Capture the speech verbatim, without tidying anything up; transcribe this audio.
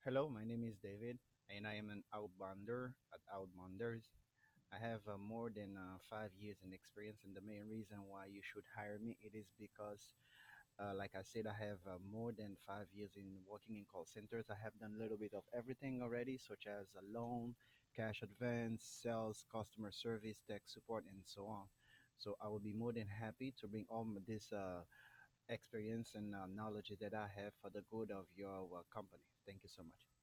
Hello, my name is David, and I am an outbounder at Outbounders. I have uh, more than uh, five years in experience, and the main reason why you should hire me it is because, uh, like I said, I have uh, more than five years in working in call centers. I have done a little bit of everything already, such as a loan, cash advance, sales, customer service, tech support, and so on. So I will be more than happy to bring all m- this uh, experience and uh, knowledge that I have for the good of your uh, company. Thank you so much.